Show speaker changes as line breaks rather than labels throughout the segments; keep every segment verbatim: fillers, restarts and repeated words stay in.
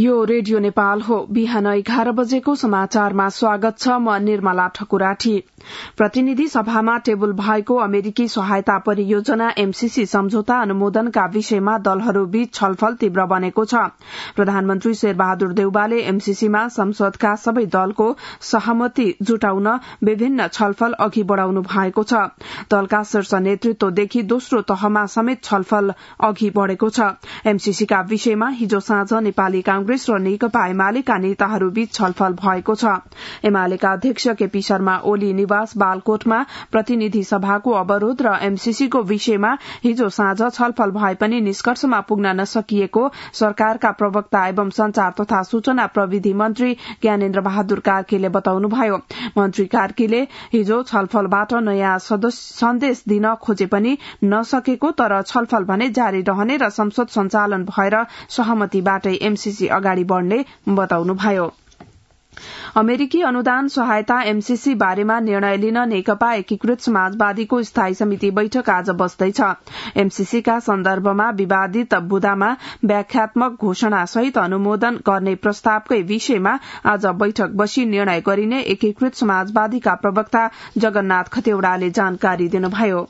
यो रेडियो नेपाल हो। बिहान एघार बजेको समाचारमा स्वागत छ। म निर्मला ठकुराठी। प्रतिनिधि सभामा टेबल भएको अमेरिकी सहायता परियोजना एमसीसी सम्झौता अनुमोदनका विषयमा दलहरूबीच छलफल तीव्र बनेको छ। प्रधानमन्त्री शेरबहादुर देउवाले एमसीसीमा संसदका सबै दलको सहमति जुटाउन विभिन्न छलफल अघि बढ़ाउनु भएको छ। दलका शीर्ष नेतृत्वदेखि दोस्रो तहमा समेत छलफल अघि बढ़ेको छ। एमसीसीका विषयमा हिजो साँझ नेपाली कांग्रेस र नेकपा एमालेका नेताहरूबीच छलफल भएको छ। एमालेका अध्यक्ष केपी शर्मा ओली निवास बालकोटमा प्रतिनिधि सभाको अवरोध र एमसीसीको विषयमा हिजो साँझ छलफल भए पनि निष्कर्षमा पुग्न नसकिएको सरकारका प्रवक्ता एवं संचार तथा सूचना प्रविधि मन्त्री ज्ञानेन्द्र बहादुर कार्कीले बताउनुभयो। मन्त्री कार्कीले हिजो छलफलबाट नयाँ सन्देश दिन खोजे पनि नसकेको, तर छलफल भने जारी रहने र संसद सञ्चालन भएर सहमतिबाटै एमसीसी अगाडि बढ़ने बताउनुभयो। अमेरिकी अनुदान सहायता एमसीसी बारेमा निर्णय लिन नेकपा एकीकृत समाजवादीको स्थायी समिति बैठक आज बस्दैछ। एमसीसीका सन्दर्भमा विवादित बुदामा व्याख्यात्मक घोषणा सहित अनुमोदन गर्ने प्रस्तावकै विषयमा आज बैठक बसी निर्णय गरिने एकीकृत समाजवादीका प्रवक्ता जगन्नाथ खतेवड़ाले जानकारी दिनुभयो।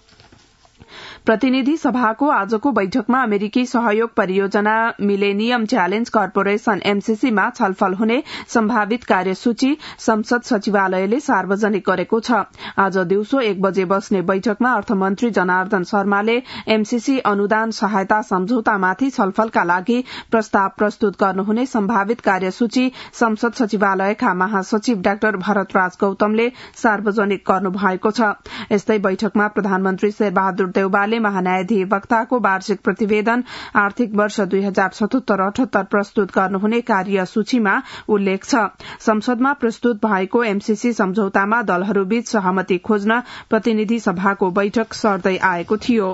प्रतिनिधि सभाको आजको बैठकमा अमेरिकी सहयोग परियोजना मिलेनियम च्यालेन्ज कर्पोरेशन एमसीसीमा छलफल हुने सम्भावित कार्यसूची संसद सचिवालयले सार्वजनिक गरेको छ। आज दिउँसो एक बजे बस्ने बैठकमा अर्थमन्त्री जनार्दन शर्माले एमसीसी अनुदान सहायता सम्झौतामाथि छलफलका लागि प्रस्ताव प्रस्तुत गर्नुहुने सम्भावित कार्यसूची संसद सचिवालयका महासचिव डाक्टर भरतराज गौतमले सार्वजनिक गर्नुभएको छ। यस्तै बैठकमा प्रधानमन्त्री शेरबहादुर देउवाले महान्यायाधिवक्ताको वार्षिक प्रतिवेदन आर्थिक वर्ष दुई हजार सतहत्तर अठहत्तर प्रस्तुत गर्नुहुने कार्यसूचीमा उल्लेख छ। संसदमा प्रस्तुत भएको एमसीसी सम्झौतामा दलहरूबीच सहमति खोज्न प्रतिनिधि सभाको बैठक सर्दै आएको थियो।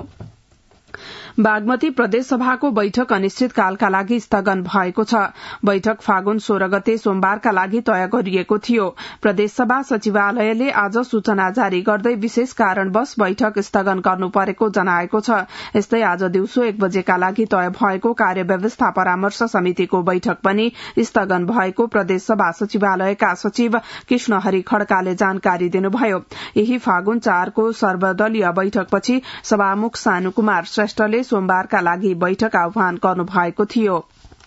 बागमती प्रदेश सभाको बैठक अनिश्चितकालका लागि स्थगन भएको छ। बैठक फागुन सोह्र गते सोमबारका लागि तय गरिएको थियो। प्रदेशसभा सचिवालयले आज सूचना जारी गर्दै विशेष कारणवश बैठक स्थगन गर्नु परेको जनाएको छ। यस्तै आज दिउँसो एक बजेका लागि तय भएको कार्यव्यवस्था परामर्श समितिको बैठक पनि स्थगन भएको प्रदेशसभा सचिवालयका सचिव कृष्णहरि खड्काले जानकारी दिनुभयो। यही फागुन चारको सर्वदलीय बैठकपछि सभामुख सानुकुमार श्रेष्ठले सोमबारका लागि बैठक आह्वान गर्नु भएको थियो।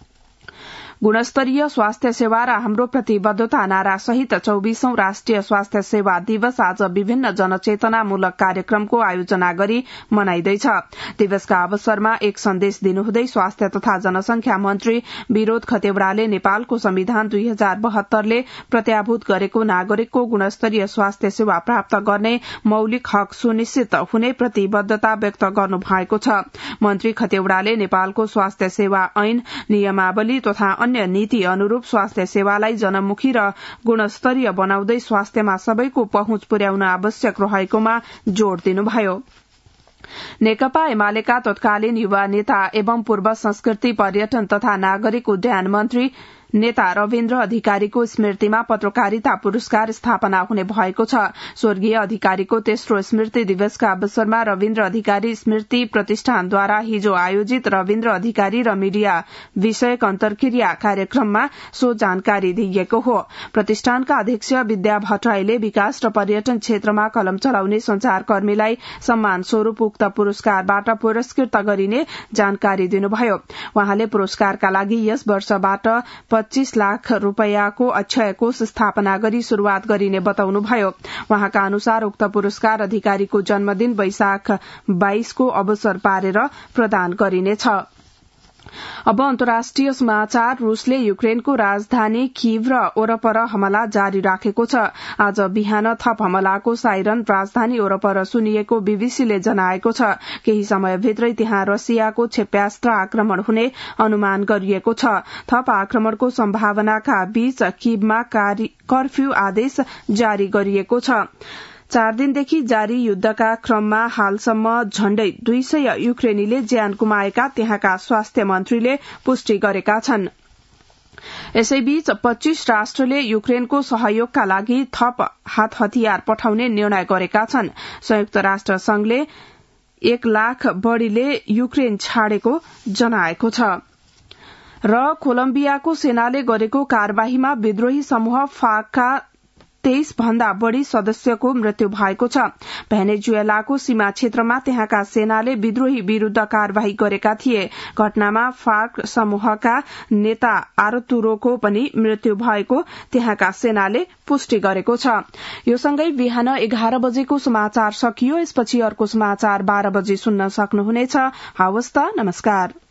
गुणस्तरीय स्वास्थ्य सेवा र हाम्रो प्रतिबद्धता नारा सहित चौबीसौं राष्ट्रिय स्वास्थ्य सेवा दिवस आज विभिन्न जनचेतनामूलक कार्यक्रमको आयोजना गरी मनाइँदैछ। दिवसका अवसरमा एक सन्देश दिनुहुँदै स्वास्थ्य तथा जनसंख्या मन्त्री विरोध खतेवड़ाले नेपालको संविधान दुई हजार बहत्तरले प्रत्याभूत गरेको नागरिकको गुणस्तरीय स्वास्थ्य सेवा प्राप्त गर्ने मौलिक हक सुनिश्चित हुने प्रतिबद्धता व्यक्त गर्नु भएको छ। मन्त्री खतेवड़ाले नेपालको स्वास्थ्य सेवा ऐन नियमावली तथा अन्य नीति अनुरूप स्वास्थ्य सेवालाई जनमुखी र गुणस्तरीय बनाउँदै स्वास्थ्यमा सबैको पहुँच पुर्याउन आवश्यक रहेकोमा जोड़ दिनुभयो। नेकपा एमालेका तत्कालीन युवा नेता एवं पूर्व संस्कृति पर्यटन तथा नागरिक उड्डयन मन्त्री नेता रविन्द्र अधिकारीको स्मृतिमा पत्रकारिता पुरस्कार स्थापना हुने भएको छ। स्वर्गीय अधिकारीको तेस्रो स्मृति दिवसका अवसरमा रविन्द्र अधिकारी स्मृति प्रतिष्ठानद्वारा हिजो आयोजित रविन्द्र अधिकारी र मीडिया विषयक अन्तर्क्रिया कार्यक्रममा सो जानकारी दिइएको हो। प्रतिष्ठानका अध्यक्ष विद्या भट्टराईले विकास र पर्यटन क्षेत्रमा कलम चलाउने संचारकर्मीलाई सम्मान स्वरूप उक्त पुरस्कारबाट पुरस्कृत गरिने जानकारी दिनुभयो। वहाँले पुरस्कारका लागि यस वर्षबाट पच्चीस लाख रूपियाँको अक्षय कोष स्थापना गरी शुरूआत गरिने बताउनुभयो। वहाँका अनुसार उक्त पुरस्कार अधिकारीको जन्मदिन वैशाख बाइसको अवसर पारेर प्रदान गरिनेछ। अब अन्तर्राष्ट्रिय समाचार। रूसले युक्रेनको राजधानी कीव र वरपर हमला जारी राखेको छ। आज बिहान थप हमलाको साइरन राजधानी वरपर सुनिएको बीबीसीले जनाएको छ। केही समयभित्रै त्यहाँ रसियाको क्षेप्यास्त्र आक्रमण हुने अनुमान गरिएको छ। थप आक्रमणको सम्भावनाका बीच कीवमा कर्फ्यू आदेश जारी गरिएको छ। चार दिनदेखि जारी युद्धका क्रममा हालसम्म झण्डै दुई सय युक्रेनीले ज्यान गुमाएका त्यहाँका स्वास्थ्य मन्त्रीले पुष्टि गरेका छन्। यसैबीच पच्चीस राष्ट्रले युक्रेनको सहयोगका लागि थप हात हतियार पठाउने निर्णय गरेका छन्। संयुक्त राष्ट्र संघले एक लाख बढ़ीले युक्रेन छाडेको जनाएको छ। र कोलम्बियाको सेनाले गरेको कार्यवाहीमा विद्रोही समूह फार्कका तेइस भन्दा बढ़ी सदस्यको मृत्यु भएको छ। भेनेजुएलाको सीमा क्षेत्रमा त्यहाँका सेनाले विद्रोही विरूद्ध कार्यवाही गरेका थिए। घटनामा फार्क समूहका नेता आर्तुरोको पनि मृत्यु भएको त्यहाँका सेनाले पुष्टि गरेको छ। यो सँगै बिहान एघार बजेको समाचार सकियो। यसपछि अर्को समाचार बाह्र बजे सुन्न सक्नुहुनेछ। हवस् त, नमस्कार।